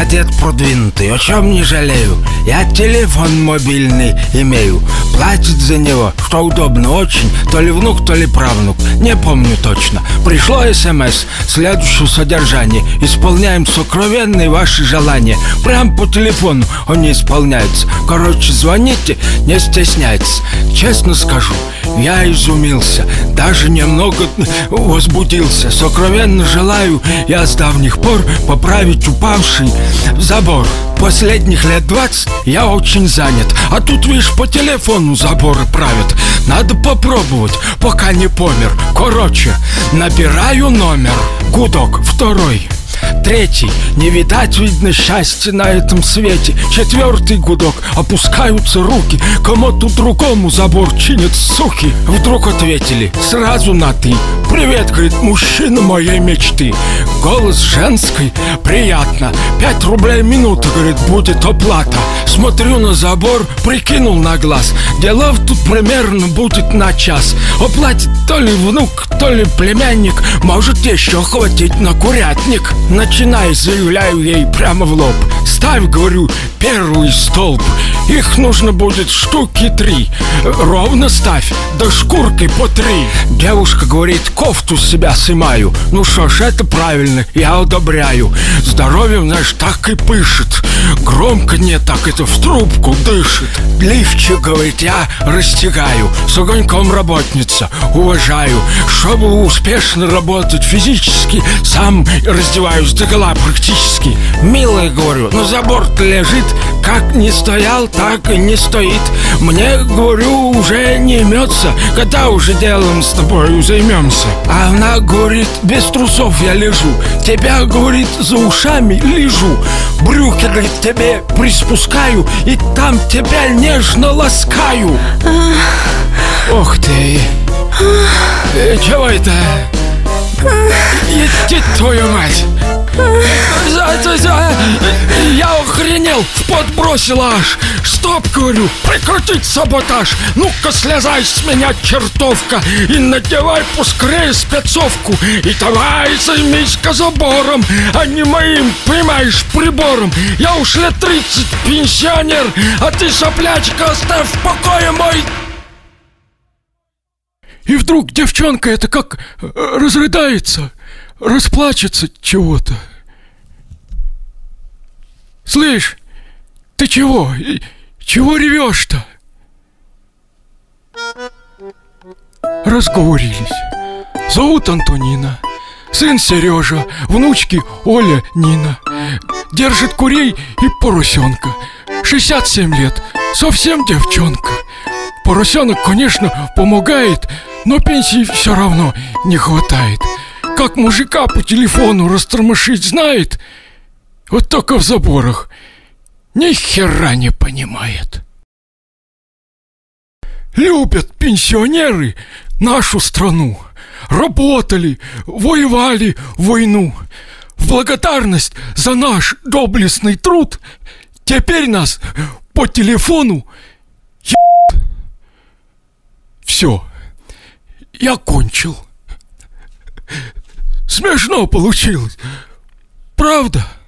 дед продвинутый, о чем не жалею. Я телефон мобильный имею. Платит за него, что удобно очень. То ли внук, то ли правнук, не помню точно. Пришло СМС следующего содержания: исполняем сокровенные ваши желания. Прям по телефону они исполняются. Короче, звоните, не стесняйтесь. Честно скажу, я изумился, даже немного возбудился. Сокровенно желаю я с давних пор поправить упавший забор. Последних лет 20 я очень занят, а тут, видишь, по телефону заборы правят. Надо попробовать, пока не помер. Короче, набираю номер. Гудок, второй. Третий. Не видать, видно, счастья на этом свете. Четвертый гудок. Опускаются руки. Кому-то другому забор чинят, суки. Вдруг ответили сразу на «ты». «Привет», говорит, мужчина моей мечты. Голос женской. Приятно. 5 рублей минута, говорит, будет оплата. Смотрю на забор, прикинул на глаз. Делов тут примерно будет на час. Оплатит то ли внук, то ли племянник. Может еще хватить на курятник. Начинай, заявляю ей прямо в лоб. Ставь, говорю, первый столб. Их нужно будет штуки 3. Ровно ставь, да шкуркой по 3. Девушка говорит, кофту с себя сымаю. Ну что ж, это правильно, я одобряю. Здоровьем, знаешь, так и пышет. Громко не так, это в трубку дышит. Лифчик, говорит, я растягаю. С огоньком работница, уважаю. Чтобы успешно работать физически, сам раздеваюсь догола практически. Милая, говорю, но забор-то лежит. Как не стоял, так и не стоит. Мне, говорю, уже не имется. Когда уже делом с тобой займемся? А она говорит, без трусов я лежу. Тебя, говорит, за ушами лежу. Брюки, говорит, тебе приспускаю, и там тебя нежно ласкаю. Ох ты. Чего это? Иди, твою мать. Я охренел, в пот бросил аж. Стоп, говорю, прекратить саботаж. Ну-ка слезай с меня, чертовка, и надевай поскорее спецовку. И давай займись-ка забором, а не моим, понимаешь, прибором. Я уж лет 30 пенсионер, а ты, соплячка, оставь в покое мой. И вдруг девчонка это как разрыдается, расплачется чего-то. Слышь, ты чего? Чего ревешь-то? Разговорились. Зовут Антонина. Сын Сережа, внучки Оля, Нина. Держит курей и поросенка. 67 лет, совсем девчонка. Поросенок, конечно, помогает, но пенсии все равно не хватает. Как мужика по телефону растормошить знает, вот только в заборах ни хера не понимает. Любят пенсионеры нашу страну. Работали, воевали войну. В благодарность за наш доблестный труд теперь нас по телефону ебут. Все, я кончил. Смешно получилось, правда?